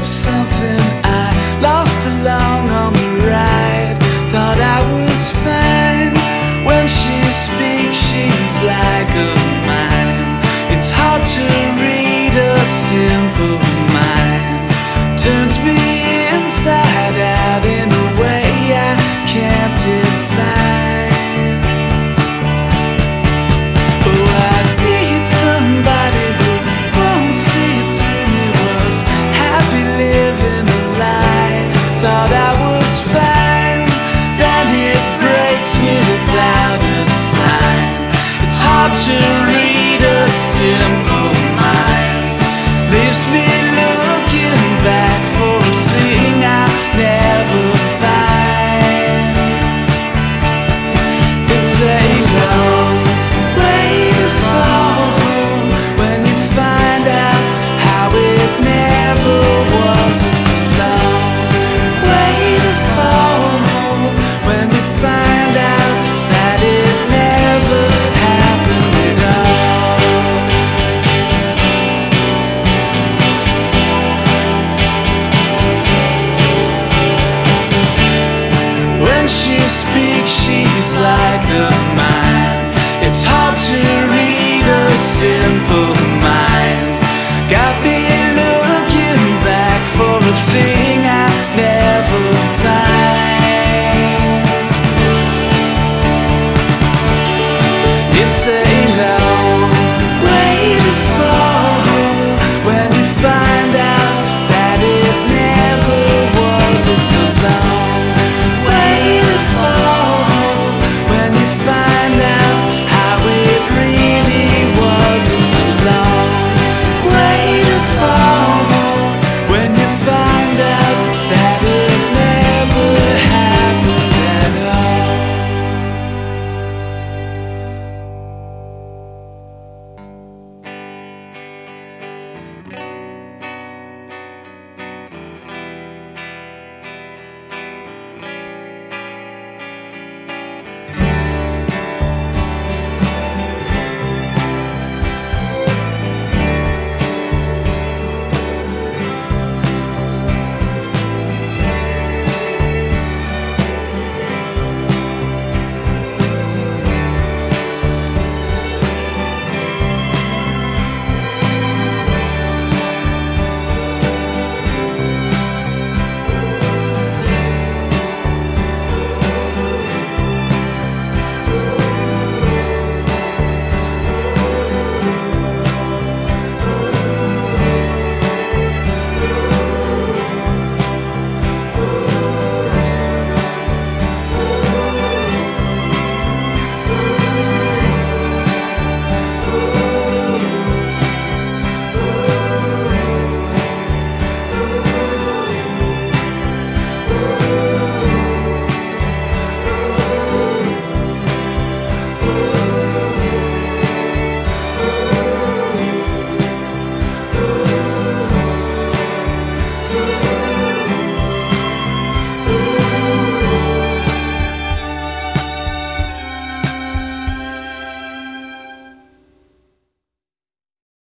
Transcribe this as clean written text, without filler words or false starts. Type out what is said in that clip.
something I lost along on the ride. Thought I was fine. When she speaks, she's like a mime. It's hard to read a simple mind. Turns me inside out in a way I can't define. Oh, I need somebody who won't see through me. Was happy living a lie. Thought I was fine. Then it breaks without a sign. It's hard to read a simple